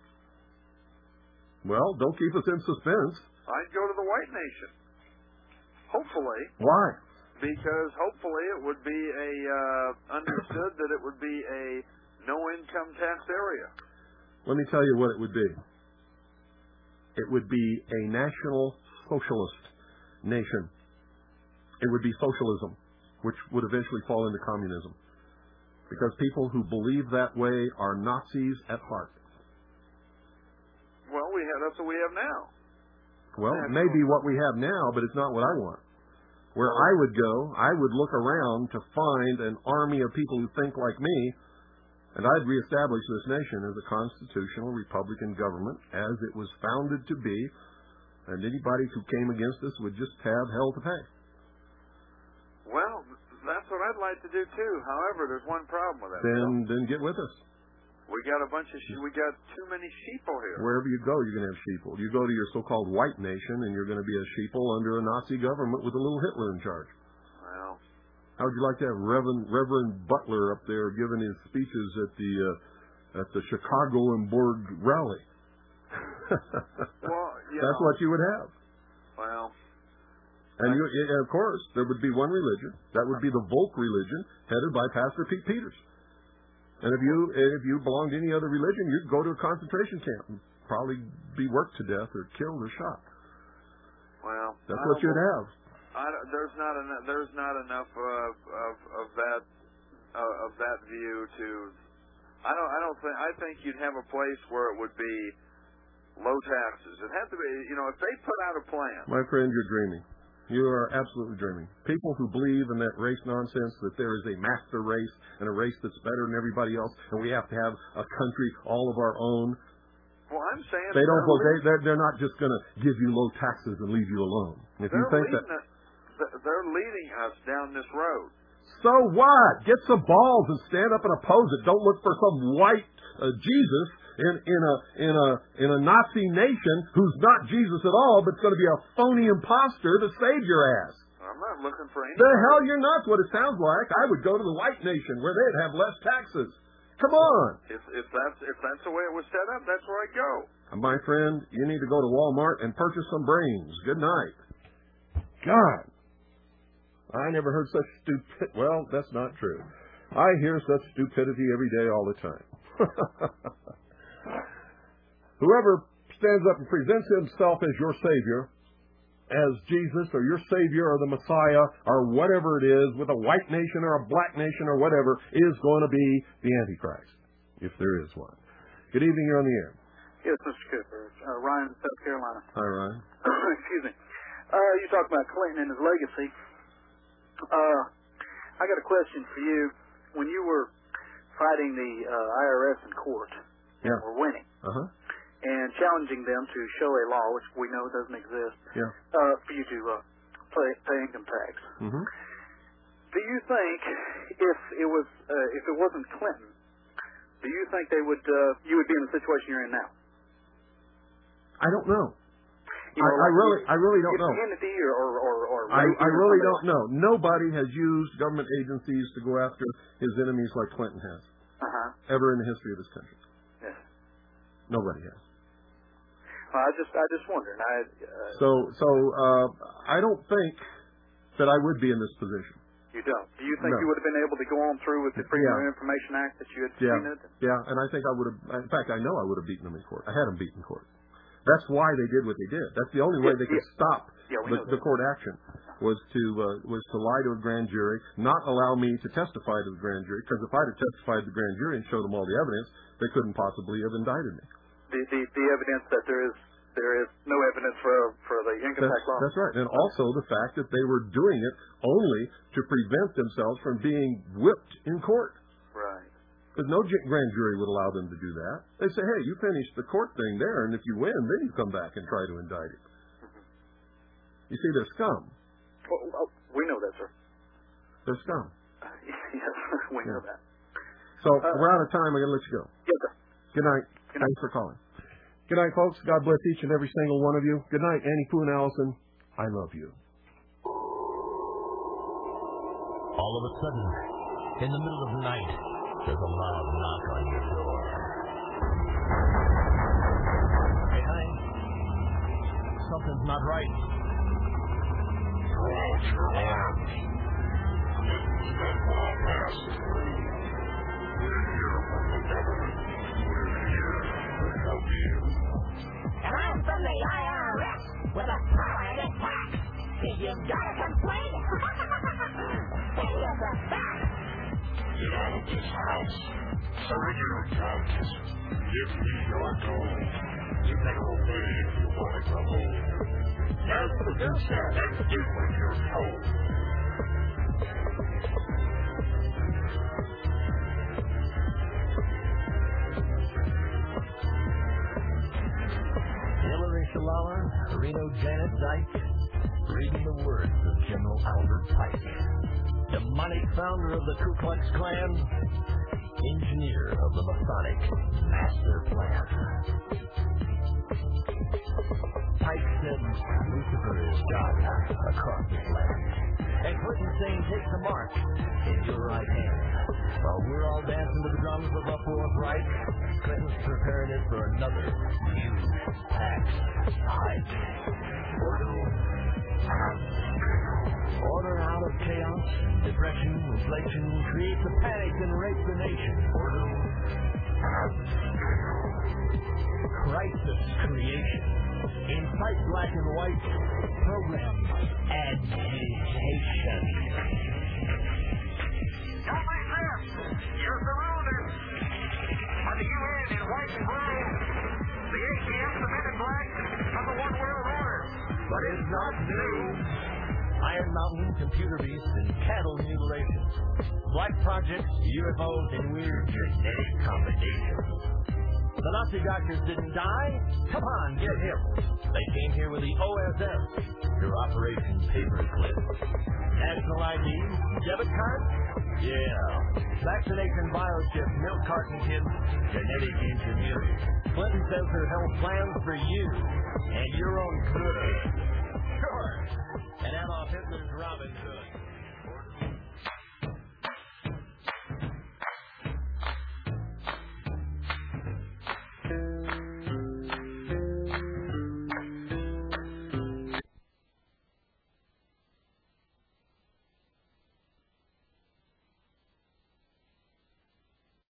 Well, don't keep us in suspense. I'd go to the white nation. Hopefully. Why? Because hopefully it would be a uh, understood that it would be a no income tax area. Let me tell you what it would be. It would be a national socialist nation. It would be socialism, which would eventually fall into communism. Because people who believe that way are Nazis at heart. Well, we have, that's what we have now. Well, it may be what we have now, but it's not what I want. Where I would go, I would look around to find an army of people who think like me, and I'd reestablish this nation as a constitutional Republican government as it was founded to be, and anybody who came against us would just have hell to pay. Well, that's what I'd like to do too. However, there's one problem with that. Then, then get with us. We got a bunch of she- we got too many sheeple here. Wherever you go, you're going to have sheeple. You go to your so-called white nation, and you're going to be a sheeple under a Nazi government with a little Hitler in charge. Well, how would you like to have Reverend Reverend Butler up there giving his speeches at the uh, at the Chicagoenburg rally? well, yeah. That's what you would have. Well. And, you, and of course, there would be one religion. That would be the Volk religion, headed by Pastor Pete Peters. And if you if you belonged to any other religion, you'd go to a concentration camp and probably be worked to death or killed or shot. Well, that's what you'd have. I don't, there's not enough. There's not enough of of, of that uh, of that view to. I don't. I don't think. I think you'd have a place where it would be low taxes. It had to be. You know, if they put out a plan. My friend, you're dreaming. You are absolutely dreaming. People who believe in that race nonsense, that there is a master race and a race that's better than everybody else, and we have to have a country all of our own. Well, I'm saying they don't. Well, they, they're, they're not just going to give you low taxes and leave you alone. If you think that, a, they're leading us down this road. So what? Get some balls and stand up and oppose it. Don't look for some white uh, Jesus in in a in a in a Nazi nation who's not Jesus at all, but it's going to be a phony imposter to save your ass. I'm not looking for any. The hell you're not. What it sounds like. I would go to the white nation where they'd have less taxes. Come on. If if that's if that's the way it was set up, that's where I go. My friend, you need to go to Walmart and purchase some brains. Good night. God, I never heard such stupid. Well, that's not true. I hear such stupidity every day, all the time. Whoever stands up and presents himself as your Savior, as Jesus or your Savior or the Messiah or whatever it is, with a white nation or a black nation or whatever, is going to be the Antichrist, if there is one. Good evening, you're on the air. Yes, Mister Cooper. Uh, Ryan, South Carolina. Hi, Ryan. Excuse me. Uh, you talked about Clinton and his legacy. Uh, I got a question for you. When you were fighting the uh, I R S in court, yeah. and were winning, uh-huh. and challenging them to show a law, which we know doesn't exist, yeah. uh, for you to uh, pay, pay income tax. Mm-hmm. Do you think if it was uh, if it wasn't Clinton, do you think they would uh, you would be in the situation you're in now? I don't know. You know, I, I like really, I really don't know. Kennedy or or or, or I, I Reagan or really somebody don't know. Nobody has used government agencies to go after his enemies like Clinton has, Uh-huh. ever in the history of this country. Yes. Nobody has. Well, I just, I just wondered. I. Uh, So, so uh, I don't think that I would be in this position. You don't. Do you think No. you would have been able to go on through with the Freedom Yeah. of Information Act that you had Yeah, seen it? yeah, and I think I would have. In fact, I know I would have beaten them in court. I had them beat in court. That's why they did what they did. That's the only way Yeah, they could yeah. stop Yeah, we the, know the that. court action was to uh, was to lie to a grand jury, not allow me to testify to the grand jury, because if I'd have testified to the grand jury and showed them all the evidence, they couldn't possibly have indicted me. The, the the evidence that there is there is no evidence for for the income That's, tax law. that's right. And also the fact that they were doing it only to prevent themselves from being whipped in court. Right. Because no j- grand jury would allow them to do that. They say, hey, you finish the court thing there, and if you win, then you come back and try to indict him. Mm-hmm. You see, they're scum. Well, well, we know that, sir. They're scum. Yes, we know Yeah. that. So Uh, we're out of time. I'm going to let you go. Yes, sir. Good night. Good night. Thanks for calling. Good night, folks. God bless each and every single one of you. Good night, Annie Pooh and Allison. I love you. All of a sudden, in the middle of the night, there's a loud knock on your door. Hey, honey, something's not right. Throw out your arms. This is the law passed through. We're here from the government. We're here to help you. And I'm from the I R S with a power to tax. If you've got a complaint, pay us a back. Get out of this house. Surrender your guns. Give me your gold. You can obey if you want it to hold. As producer, let's do what you're told. Hillary Shalala, Reno Janet Dyke, reading the words of General Albert Pike, demonic founder of the Ku Klux Klan, engineer of the Masonic Master Plan. Pike said Lucifer is God across this land, and Clinton saying take the mark in your right hand. While we're all dancing to the drums of a fourth Reich, Clinton's preparing it for another huge tax hike. Order out of chaos, depression, inflation creates a panic and rapes the nation. Crisis creation. Incite black and white. Program agitation. Don't make sense. You're surrounded. By the U N in white and brown. The A T M, the men in black, and the one world order. But it's not new. Iron Mountain, computer beasts, and cattle mutilations. Black projects, U F Os, and weird genetic combinations. The Nazi doctors didn't die? Come on, get him. They came here with the O S M, your Operation Paperclip. National I D, debit card? Yeah. Vaccination biochip, milk carton kids, genetic engineering. Clinton says her health plans for you and your own good. Sure. And Adolf Hitler's Robin Hood.